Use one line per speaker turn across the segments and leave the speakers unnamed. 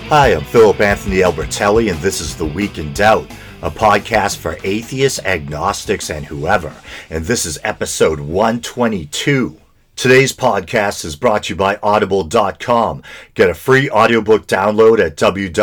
Hi, I'm Philip Anthony Albertelli, and this is The Week in Doubt, a podcast for atheists, agnostics, and whoever. And this is episode 122. Today's podcast is brought to you by Audible.com. Get a free audiobook download at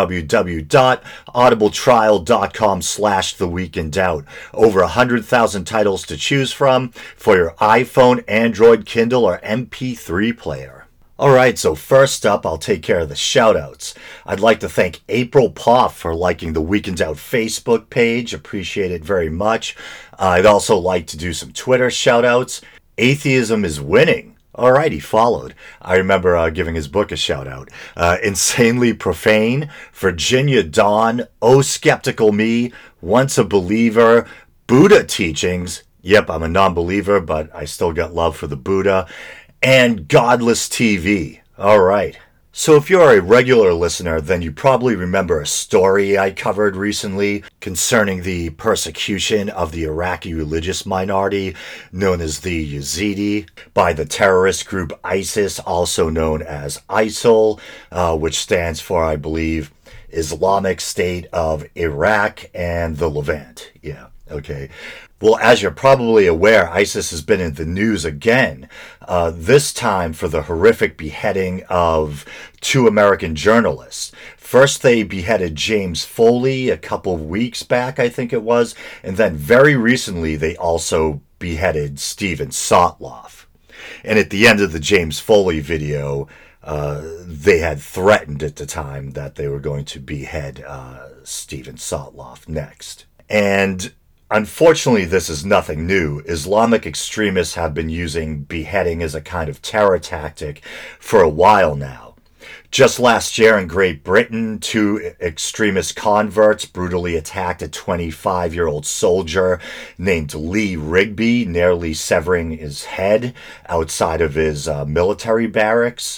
www.audibletrial.com/theweekindoubt. Over 100,000 titles to choose from for your iPhone, Android, Kindle, or MP3 player. Alright, so first up, I'll take care of the shoutouts. I'd like to thank April Poff for liking the Week in Doubt Facebook page. Appreciate it very much. I'd also like to do some Twitter shoutouts. Atheism is winning. Alright, he followed. I remember giving his book a shout out. Insanely Profane, Virginia Dawn, Oh Skeptical Me, Once a Believer, Buddha Teachings. Yep, I'm a non-believer, but I still got love for the Buddha. And Godless TV. Alright. So if you're a regular listener, then you probably remember a story I covered recently concerning the persecution of the Iraqi religious minority known as the Yazidi by the terrorist group ISIS, also known as ISIL, which stands for, I believe, Islamic State of Iraq and the Levant. Yeah, okay. Well, as you're probably aware, ISIS has been in the news again, this time for the horrific beheading of two American journalists. First, they beheaded James Foley a couple of weeks back, I think it was, and then very recently they also beheaded Steven Sotloff. And at the end of the James Foley video, they had threatened at the time that they were going to behead Steven Sotloff next. And unfortunately, this is nothing new. Islamic extremists have been using beheading as a kind of terror tactic for a while now. Just last year in Great Britain, two extremist converts brutally attacked a 25-year-old soldier named Lee Rigby, nearly severing his head outside of his military barracks.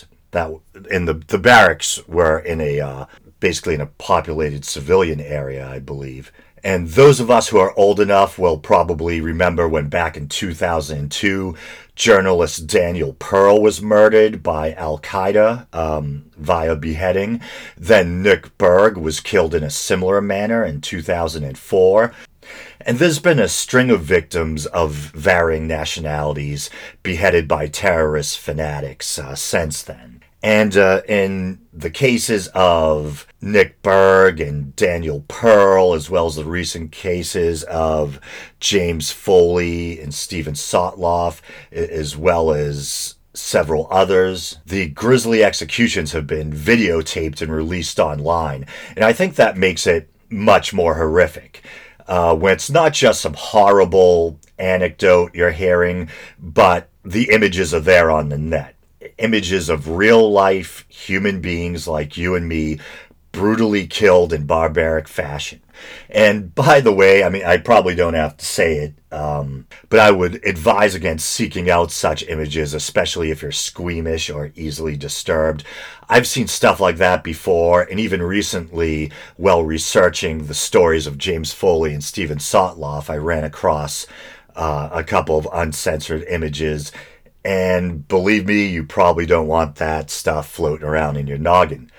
The barracks were in basically in a populated civilian area, I believe. And those of us who are old enough will probably remember when back in 2002, journalist Daniel Pearl was murdered by Al-Qaeda via beheading. Then Nick Berg was killed in a similar manner in 2004. And there's been a string of victims of varying nationalities beheaded by terrorist fanatics since then. And in the cases of Nick Berg and Daniel Pearl, as well as the recent cases of James Foley and Steven Sotloff, as well as several others, the grisly executions have been videotaped and released online. And I think that makes it much more horrific. When it's not just some horrible anecdote you're hearing, but the images are there on the net. Images of real-life human beings like you and me brutally killed in barbaric fashion. And by the way, I mean, I probably don't have to say it, but I would advise against seeking out such images, especially if you're squeamish or easily disturbed. I've seen stuff like that before, and even recently, while researching the stories of James Foley and Steven Sotloff, I ran across a couple of uncensored images. And believe me, you probably don't want that stuff floating around in your noggin.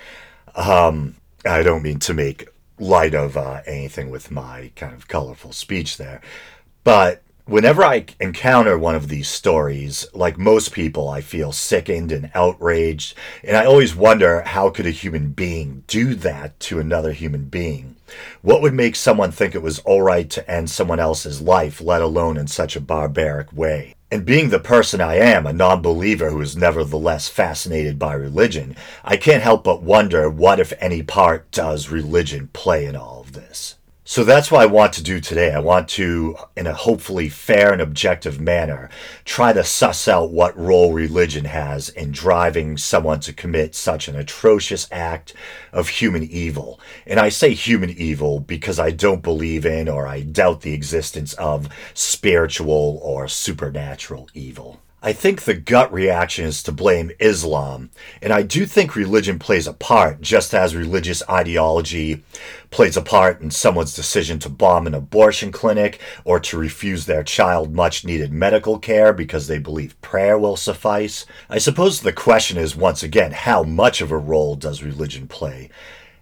I don't mean to make light of anything with my kind of colorful speech there. But whenever I encounter one of these stories, like most people, I feel sickened and outraged. And I always wonder, how could a human being do that to another human being? What would make someone think it was all right to end someone else's life, let alone in such a barbaric way? And being the person I am, a non-believer who is nevertheless fascinated by religion, I can't help but wonder, what, if any, part does religion play in all of this? So that's what I want to do today. I want to, in a hopefully fair and objective manner, try to suss out what role religion has in driving someone to commit such an atrocious act of human evil. And I say human evil because I don't believe in, or I doubt the existence of, spiritual or supernatural evil. I think the gut reaction is to blame Islam, and I do think religion plays a part, just as religious ideology plays a part in someone's decision to bomb an abortion clinic or to refuse their child much-needed medical care because they believe prayer will suffice. I suppose the question is, once again, how much of a role does religion play?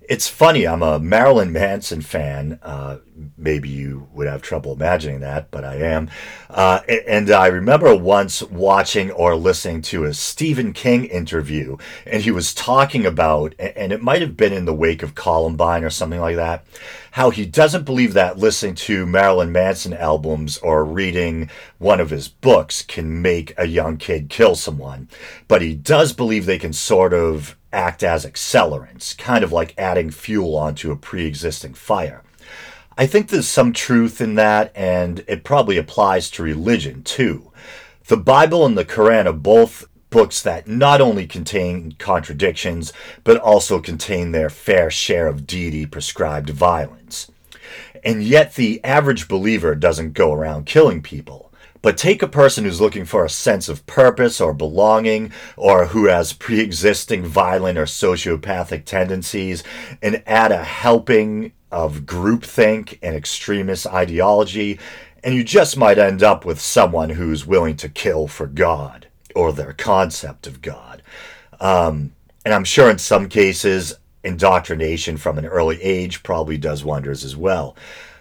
It's funny, I'm a Marilyn Manson fan. Maybe you would have trouble imagining that, but I am. And I remember once watching or listening to a Stephen King interview, and he was talking about, and it might have been in the wake of Columbine or something like that, how he doesn't believe that listening to Marilyn Manson albums or reading one of his books can make a young kid kill someone. But he does believe they can sort of act as accelerants, kind of like adding fuel onto a pre-existing fire. I think there's some truth in that, and it probably applies to religion too. The Bible and the Quran are both books that not only contain contradictions, but also contain their fair share of deity-prescribed violence. And yet the average believer doesn't go around killing people. But take a person who's looking for a sense of purpose or belonging, or who has pre-existing violent or sociopathic tendencies, and add a helping of groupthink and extremist ideology, and you just might end up with someone who's willing to kill for God, or their concept of God. And I'm sure in some cases, indoctrination from an early age probably does wonders as well.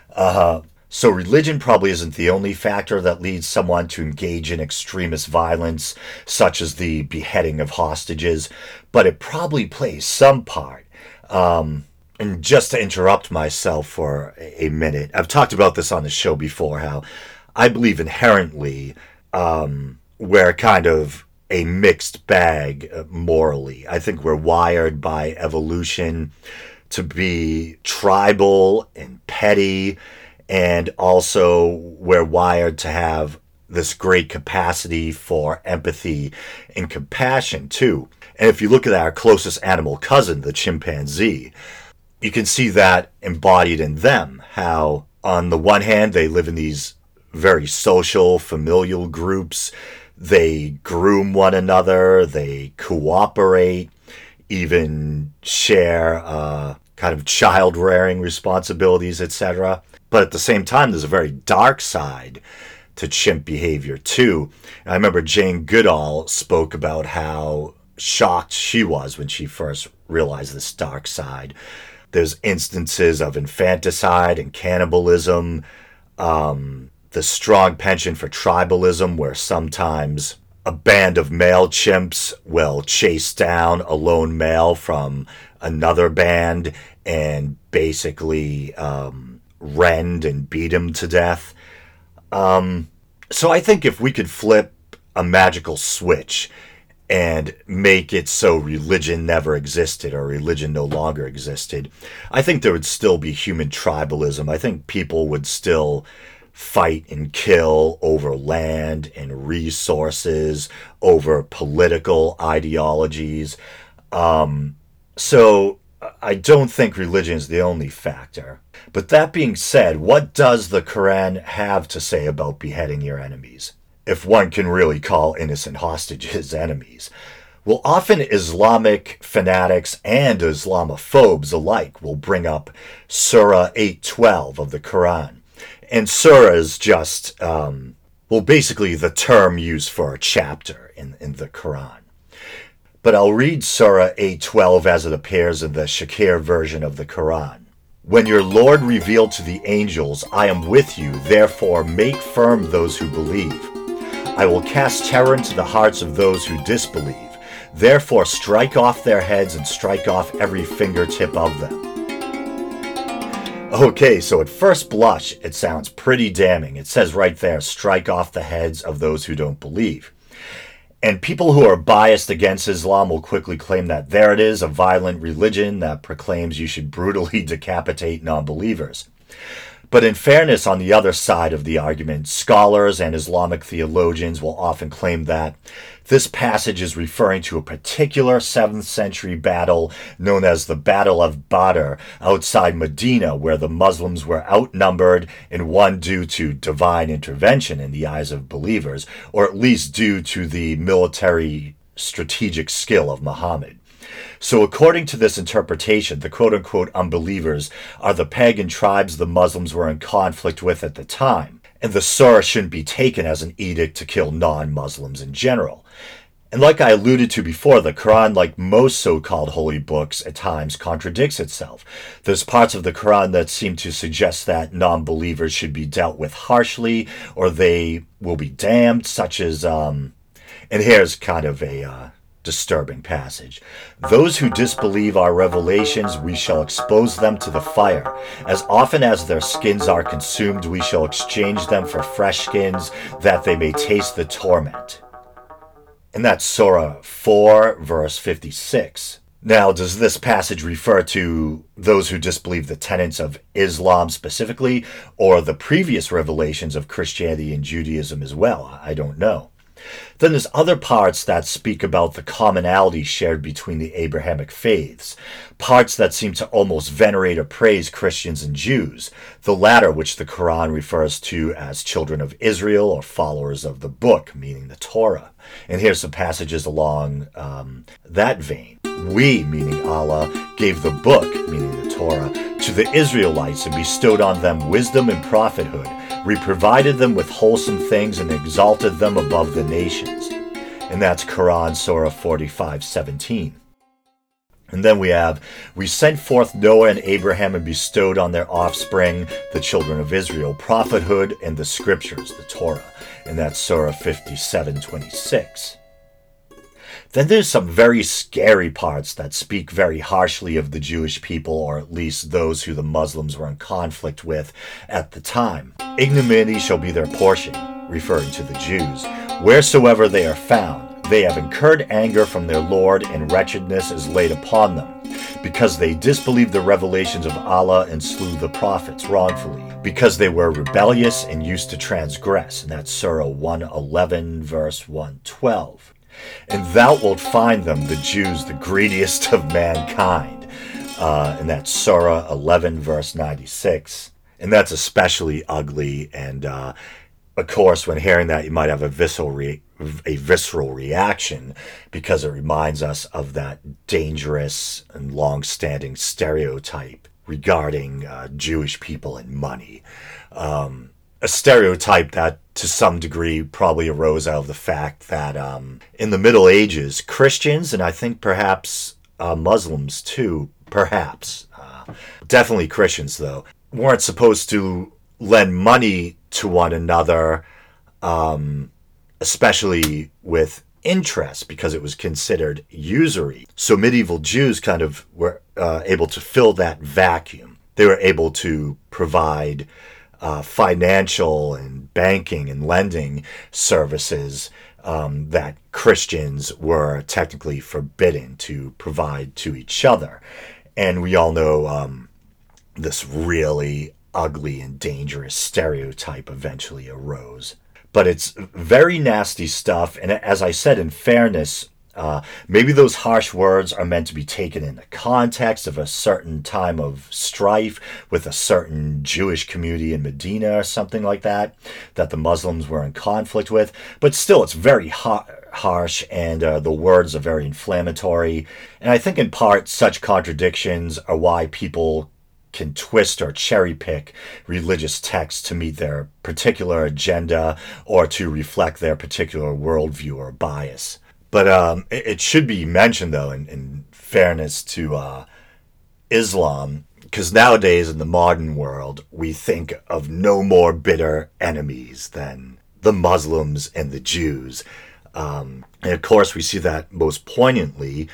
So religion probably isn't the only factor that leads someone to engage in extremist violence, such as the beheading of hostages, but it probably plays some part. And just to interrupt myself for a minute, I've talked about this on the show before, how I believe inherently we're kind of a mixed bag morally. I think we're wired by evolution to be tribal and petty, and also we're wired to have this great capacity for empathy and compassion too. And if you look at our closest animal cousin, the chimpanzee, you can see that embodied in them. How on the one hand, they live in these very social, familial groups. They groom one another. They cooperate, even share kind of child rearing responsibilities, etc. But at the same time, there's a very dark side to chimp behavior too. And I remember Jane Goodall spoke about how shocked she was when she first realized this dark side. There's instances of infanticide and cannibalism, the strong penchant for tribalism, where sometimes a band of male chimps will chase down a lone male from another band and basically rend and beat him to death. So I think if we could flip a magical switch and make it so religion never existed or religion no longer existed, I think there would still be human tribalism. I think people would still fight and kill over land and resources, over political ideologies. So I don't think religion is the only factor. But that being said, what does the Quran have to say about beheading your enemies? If one can really call innocent hostages enemies. Well, often Islamic fanatics and Islamophobes alike will bring up Surah 8:12 of the Quran. And Surah is just, basically the term used for a chapter in the Quran. But I'll read Surah 8:12 as it appears in the Shakir version of the Quran. When your Lord revealed to the angels, I am with you, therefore make firm those who believe. I will cast terror into the hearts of those who disbelieve. Therefore strike off their heads and strike off every fingertip of them. Okay, so at first blush, it sounds pretty damning. It says right there, strike off the heads of those who don't believe. And people who are biased against Islam will quickly claim that there it is, a violent religion that proclaims you should brutally decapitate non-believers. But in fairness, on the other side of the argument, scholars and Islamic theologians will often claim that this passage is referring to a particular 7th century battle known as the Battle of Badr outside Medina, where the Muslims were outnumbered and won due to divine intervention in the eyes of believers, or at least due to the military strategic skill of Muhammad. So according to this interpretation, the quote-unquote unbelievers are the pagan tribes the Muslims were in conflict with at the time, and the surah shouldn't be taken as an edict to kill non-Muslims in general. And like I alluded to before, the Quran, like most so-called holy books, at times contradicts itself. There's parts of the Quran that seem to suggest that non-believers should be dealt with harshly or they will be damned, such as, and here's kind of a disturbing passage. Those who disbelieve our revelations, we shall expose them to the fire. As often as their skins are consumed, we shall exchange them for fresh skins, that they may taste the torment. And that's Surah 4, verse 56. Now, does this passage refer to those who disbelieve the tenets of Islam specifically, or the previous revelations of Christianity and Judaism as well? I don't know. Then there's other parts that speak about the commonality shared between the Abrahamic faiths, parts that seem to almost venerate or praise Christians and Jews, the latter which the Quran refers to as children of Israel or followers of the book, meaning the Torah. And here's some passages along that vein. We, meaning Allah, gave the book, meaning the Torah, to the Israelites and bestowed on them wisdom and prophethood. We provided them with wholesome things and exalted them above the nations. And that's Quran, Surah 45:17. And then we sent forth Noah and Abraham and bestowed on their offspring, the children of Israel, prophethood and the scriptures, the Torah. And that's Surah 57:26. Then there's some very scary parts that speak very harshly of the Jewish people, or at least those who the Muslims were in conflict with at the time. Ignominy shall be their portion, referring to the Jews, wheresoever they are found. They have incurred anger from their Lord, and wretchedness is laid upon them, because they disbelieved the revelations of Allah and slew the prophets wrongfully, because they were rebellious and used to transgress. And that's Surah 111, verse 112. And thou wilt find them, the Jews, the greediest of mankind. And that's Surah 11, verse 96. And that's especially ugly. And, of course, when hearing that, you might have a visceral reaction, because it reminds us of that dangerous and long-standing stereotype regarding Jewish people and money. A stereotype that to some degree probably arose out of the fact that in the Middle Ages, Christians, and I think perhaps Muslims too, perhaps, definitely Christians though, weren't supposed to lend money to one another, especially with interest, because it was considered usury. So medieval Jews kind of were able to fill that vacuum. They were able to provide financial and banking and lending services that Christians were technically forbidden to provide to each other. And we all know this really ugly and dangerous stereotype eventually arose. But it's very nasty stuff, and as I said, in fairness, maybe those harsh words are meant to be taken in the context of a certain time of strife with a certain Jewish community in Medina or something like that the Muslims were in conflict with. But still, it's very harsh, and the words are very inflammatory. And I think in part such contradictions are why people can twist or cherry pick religious texts to meet their particular agenda or to reflect their particular worldview or bias. But it should be mentioned, though, in fairness to Islam, because nowadays in the modern world, we think of no more bitter enemies than the Muslims and the Jews. And of course, we see that most poignantly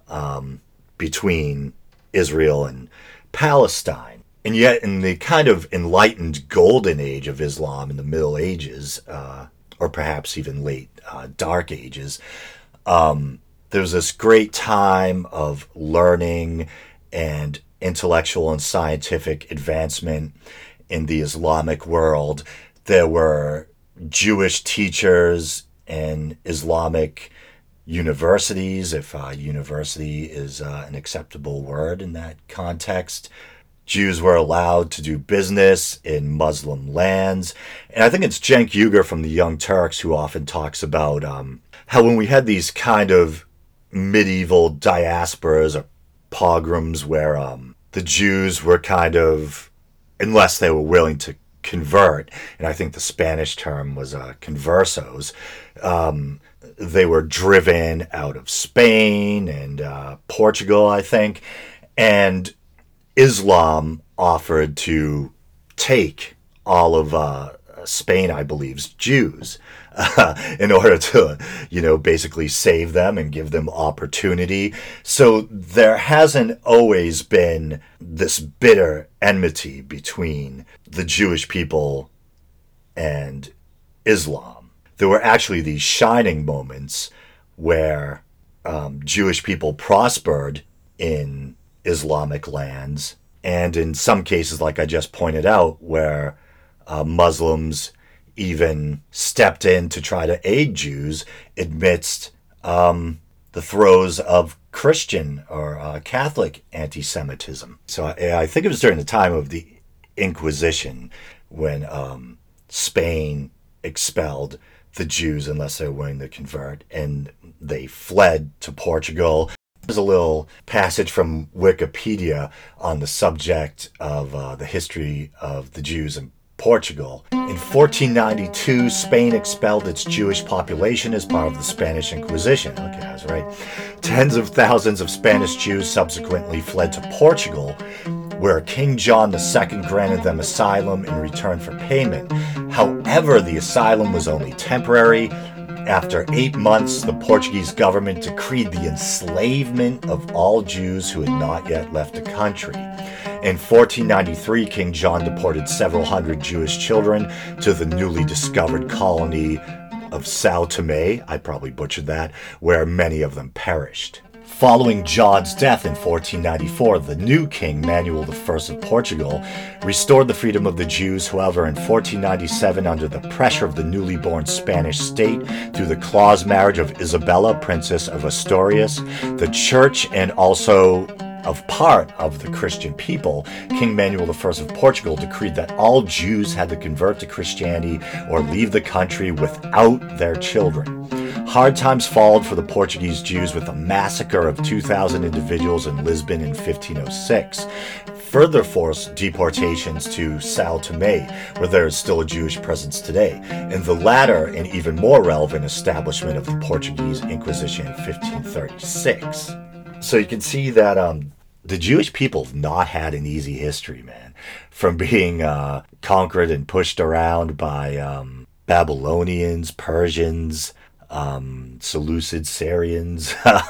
between Israel and Palestine. And yet, in the kind of enlightened golden age of Islam in the Middle Ages, or perhaps even late Dark Ages, there was this great time of learning and intellectual and scientific advancement in the Islamic world. There were Jewish teachers in Islamic universities, if university is an acceptable word in that context. Jews were allowed to do business in Muslim lands. And I think it's Cenk Uygur from the Young Turks who often talks about how when we had these kind of medieval diasporas or pogroms where the Jews were kind of, unless they were willing to convert, and I think the Spanish term was conversos, they were driven out of Spain and Portugal, I think, and Islam offered to take all of Spain, I believe's Jews, in order to, basically save them and give them opportunity. So there hasn't always been this bitter enmity between the Jewish people and Islam. There were actually these shining moments where Jewish people prospered in Islamic lands, and in some cases, like I just pointed out, where Muslims even stepped in to try to aid Jews amidst the throes of Christian or Catholic anti-Semitism. So I think it was during the time of the Inquisition when Spain expelled the Jews unless they were willing to convert, and they fled to Portugal. There's a little passage from Wikipedia on the subject of the history of the Jews in Portugal. In 1492, Spain expelled its Jewish population as part of the Spanish Inquisition. Okay, I was right. Tens of thousands of Spanish Jews subsequently fled to Portugal, where King John II granted them asylum in return for payment. However, the asylum was only temporary. After 8 months, the Portuguese government decreed the enslavement of all Jews who had not yet left the country. In 1493, King John deported several hundred Jewish children to the newly discovered colony of São Tomé, I probably butchered that, where many of them perished. Following John's death in 1494, the new king, Manuel I of Portugal, restored the freedom of the Jews. However, in 1497, under the pressure of the newly born Spanish state, through the clause marriage of Isabella, Princess of Asturias, the church, and also of part of the Christian people, King Manuel I of Portugal decreed that all Jews had to convert to Christianity or leave the country without their children. Hard times followed for the Portuguese Jews with a massacre of 2,000 individuals in Lisbon in 1506. Further forced deportations to São Tomé, where there is still a Jewish presence today, and the latter an even more relevant establishment of the Portuguese Inquisition in 1536. So you can see that the Jewish people have not had an easy history, man. From being conquered and pushed around by Babylonians, Persians, Seleucid Syrians,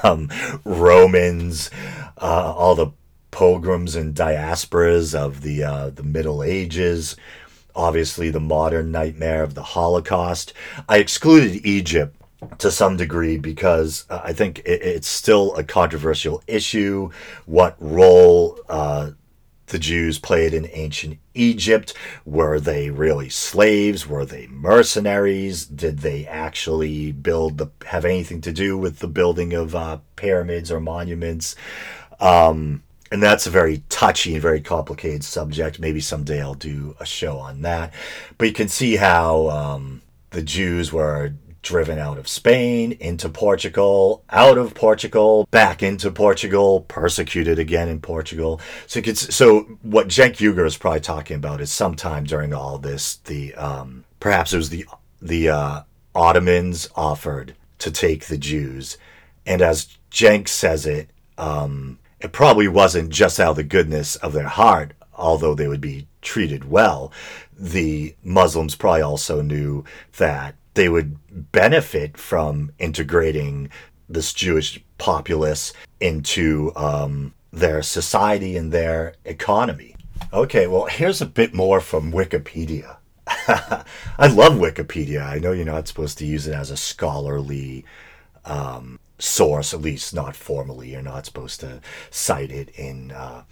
Romans, all the pogroms and diasporas of the Middle Ages, obviously the modern nightmare of the Holocaust. I excluded Egypt to some degree because I think it's still a controversial issue. What role the Jews played in ancient Egypt? Were they really slaves? Were they mercenaries? Did they actually have anything to do with the building of pyramids or monuments? And that's a very touchy and very complicated subject. Maybe someday I'll do a show on that. But you can see how the Jews were driven out of Spain, into Portugal, out of Portugal, back into Portugal, persecuted again in Portugal. So what Cenk Uygur is probably talking about is sometime during all this, perhaps it was the Ottomans offered to take the Jews, and as Cenk says it probably wasn't just out of the goodness of their heart, although they would be treated well. The Muslims probably also knew that they would benefit from integrating this Jewish populace into their society and their economy. Okay, well, here's a bit more from Wikipedia. I love Wikipedia. I know you're not supposed to use it as a scholarly source, at least not formally. You're not supposed to cite it in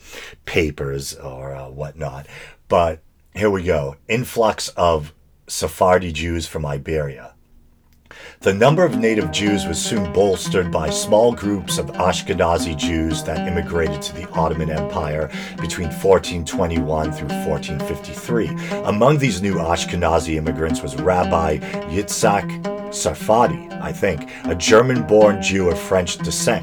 papers or whatnot. But here we go. Influx of Sephardi Jews from Iberia. The number of native Jews was soon bolstered by small groups of Ashkenazi Jews that immigrated to the Ottoman Empire between 1421 through 1453. Among these new Ashkenazi immigrants was Rabbi Yitzhak Sarfati, I think, a German-born Jew of French descent.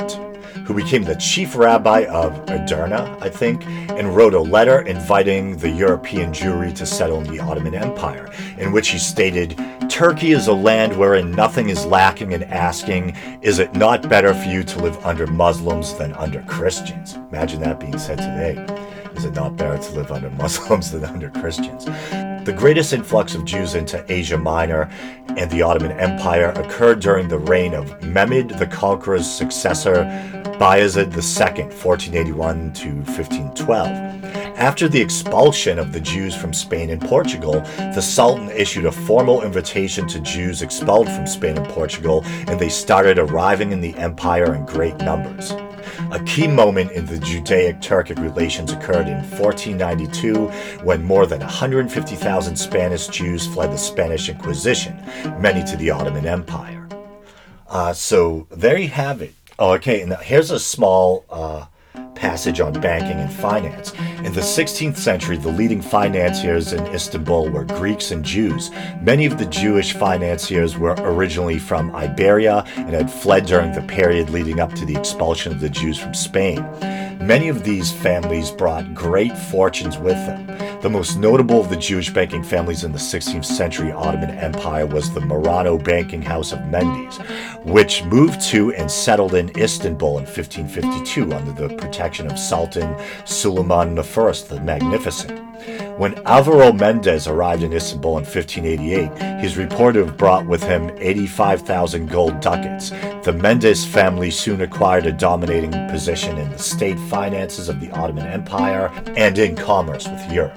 who became the chief rabbi of Edirne, I think, and wrote a letter inviting the European Jewry to settle in the Ottoman Empire, in which he stated, "Turkey is a land wherein nothing is lacking, and asking, is it not better for you to live under Muslims than under Christians?" Imagine that being said today. Is it not better to live under Muslims than under Christians? The greatest influx of Jews into Asia Minor and the Ottoman Empire occurred during the reign of Mehmed the Conqueror's successor, Bayezid II, 1481 to 1512. After the expulsion of the Jews from Spain and Portugal, the Sultan issued a formal invitation to Jews expelled from Spain and Portugal, and they started arriving in the empire in great numbers. A key moment in the Judaic-Turkic relations occurred in 1492 when more than 150,000 Spanish Jews fled the Spanish Inquisition, many to the Ottoman Empire. So there you have it. Oh, okay, and here's a small passage on banking and finance. In the 16th century, the leading financiers in Istanbul were Greeks and Jews. Many of the Jewish financiers were originally from Iberia and had fled during the period leading up to the expulsion of the Jews from Spain. Many of these families brought great fortunes with them. The most notable of the Jewish banking families in the 16th century Ottoman Empire was the Murano banking house of Mendes, which moved to and settled in Istanbul in 1552 under the protection of Sultan Suleiman I the Magnificent. When Alvaro Mendes arrived in Istanbul in 1588, he is reported to have brought with him 85,000 gold ducats. The Mendes family soon acquired a dominating position in the state finances of the Ottoman Empire and in commerce with Europe.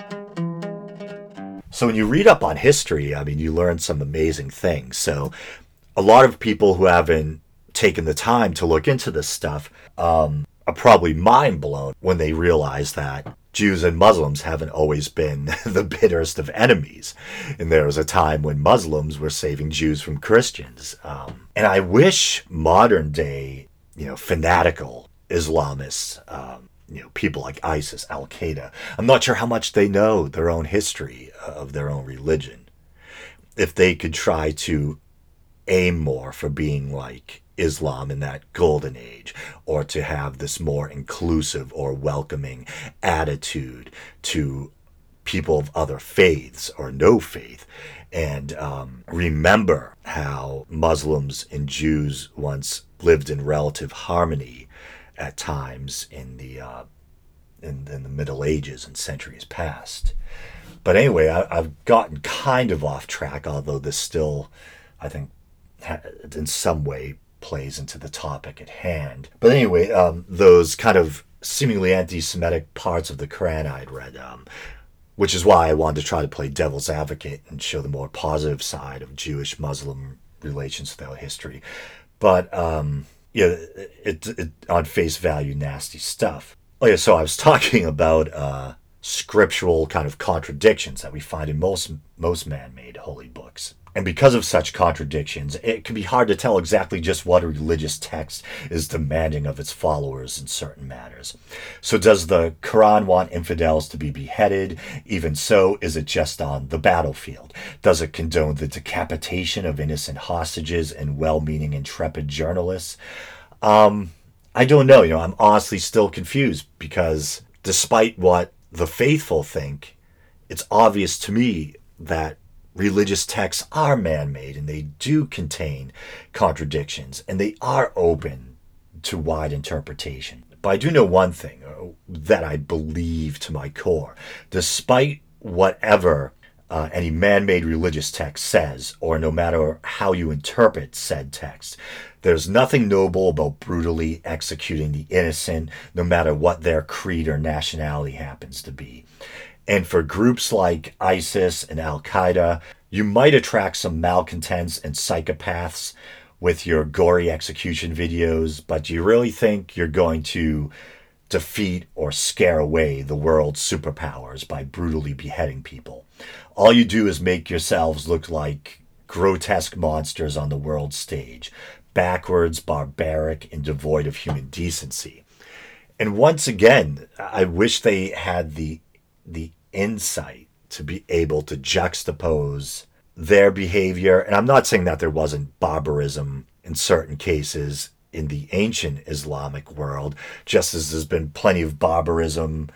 So when you read up on history, I mean, you learn some amazing things. So a lot of people who haven't taken the time to look into this stuff are probably mind blown when they realize that Jews and Muslims haven't always been the bitterest of enemies. And there was a time when Muslims were saving Jews from Christians. And I wish modern day, fanatical Islamists, people like ISIS, Al-Qaeda, I'm not sure how much they know their own history of their own religion. If they could try to aim more for being like Islam in that golden age, or to have this more inclusive or welcoming attitude to people of other faiths or no faith, and remember how Muslims and Jews once lived in relative harmony at times in the Middle Ages and centuries past. But anyway, I've gotten kind of off track, although this still, I think, in some way plays into the topic at hand. But anyway, those kind of seemingly anti-Semitic parts of the Quran I'd read, which is why I wanted to try to play devil's advocate and show the more positive side of Jewish-Muslim relations throughout history. But it on face value, nasty stuff. Oh yeah, so I was talking about scriptural kind of contradictions that we find in most man-made holy books. And because of such contradictions, it can be hard to tell exactly just what a religious text is demanding of its followers in certain matters. So does the Quran want infidels to be beheaded? Even so, is it just on the battlefield? Does it condone the decapitation of innocent hostages and well-meaning intrepid journalists? I don't know. I'm honestly still confused, because despite what the faithful think, it's obvious to me that religious texts are man-made, and they do contain contradictions, and they are open to wide interpretation. But I do know one thing that I believe to my core. Despite whatever any man-made religious text says, or no matter how you interpret said text, there's nothing noble about brutally executing the innocent, no matter what their creed or nationality happens to be. And for groups like ISIS and Al-Qaeda, you might attract some malcontents and psychopaths with your gory execution videos, but do you really think you're going to defeat or scare away the world's superpowers by brutally beheading people? All you do is make yourselves look like grotesque monsters on the world stage, backwards, barbaric, and devoid of human decency. And once again, I wish they had the insight to be able to juxtapose their behavior. And I'm not saying that there wasn't barbarism in certain cases in the ancient Islamic world, just as there's been plenty of barbarism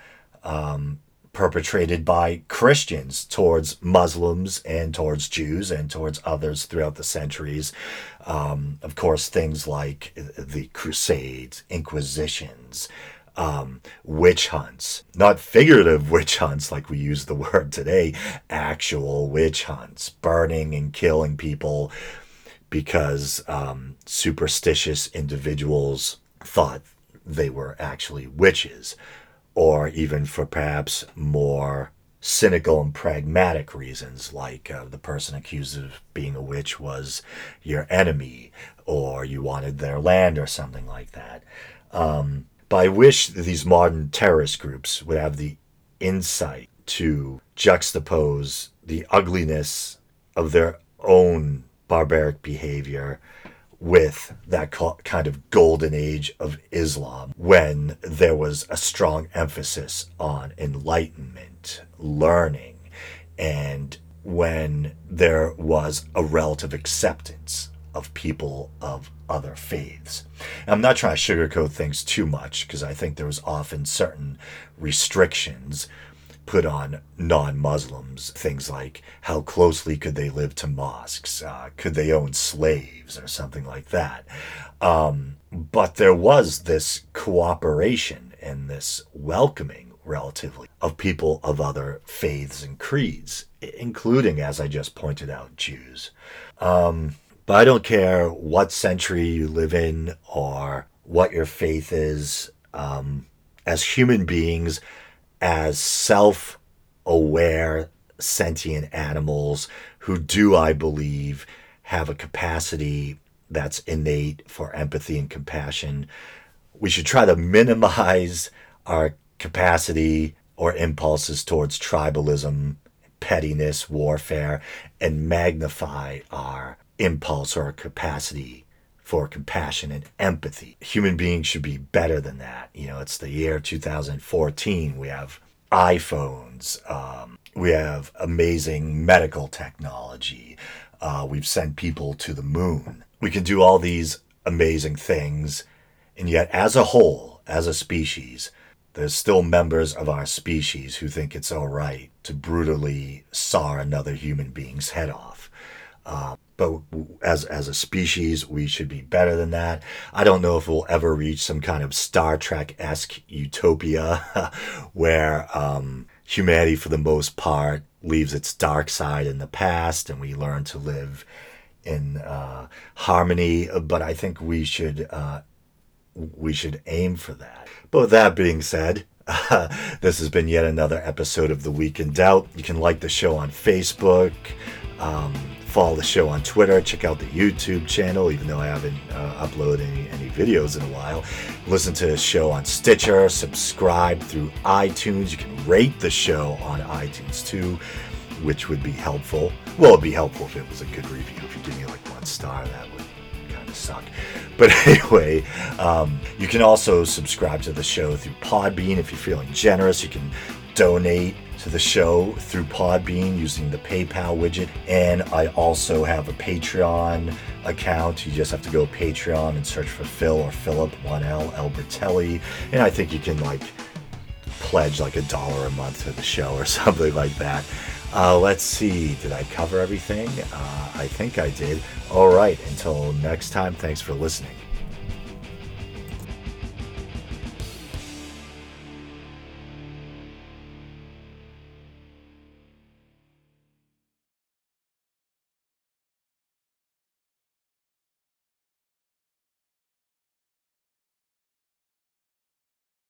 perpetrated by Christians towards Muslims and towards Jews and towards others throughout the centuries. Of course, things like the Crusades, Inquisitions, witch hunts, not figurative witch hunts like we use the word today, actual witch hunts, burning and killing people because superstitious individuals thought they were actually witches, or even for perhaps more cynical and pragmatic reasons, like the person accused of being a witch was your enemy, or you wanted their land, or something like that. But I wish these modern terrorist groups would have the insight to juxtapose the ugliness of their own barbaric behavior with that kind of golden age of Islam, when there was a strong emphasis on enlightenment, learning, and when there was a relative acceptance of people of other faiths. And I'm not trying to sugarcoat things too much, because I think there was often certain restrictions put on non-Muslims, things like how closely could they live to mosques, could they own slaves, or something like that. But there was this cooperation and this welcoming, relatively, of people of other faiths and creeds, including, as I just pointed out, Jews. But I don't care what century you live in or what your faith is. As human beings, as self-aware, sentient animals who do, I believe, have a capacity that's innate for empathy and compassion, we should try to minimize our capacity or impulses towards tribalism, pettiness, warfare, and magnify our impulse or capacity for compassion and empathy. Human beings should be better than that. You know, it's the year 2014. We have iPhones. We have amazing medical technology. We've sent people to the moon. We can do all these amazing things. And yet, as a whole, as a species, there's still members of our species who think it's all right to brutally saw another human being's head off. But as a species, we should be better than that. I don't know if we'll ever reach some kind of Star Trek-esque utopia where humanity, for the most part, leaves its dark side in the past and we learn to live in harmony. But I think we should aim for that. But with that being said, this has been yet another episode of The Week in Doubt. You can like the show on Facebook. Follow the show on Twitter. Check out the YouTube channel, even though I haven't uploaded any videos in a while. Listen to the show on Stitcher. Subscribe through iTunes. You can rate the show on iTunes too, which would be helpful. Well, it'd be helpful if it was a good review. If you give me like 1 star, that would kind of suck. But anyway, you can also subscribe to the show through Podbean. If you're feeling generous, you can donate to the show through Podbean using the PayPal widget. And I also have a Patreon account. You just have to go Patreon and search for Phil or Philip, 1L, Albertelli. And I think you can like pledge like $1 a month to the show or something like that. Let's see, did I cover everything? I think I did. All right, until next time, thanks for listening.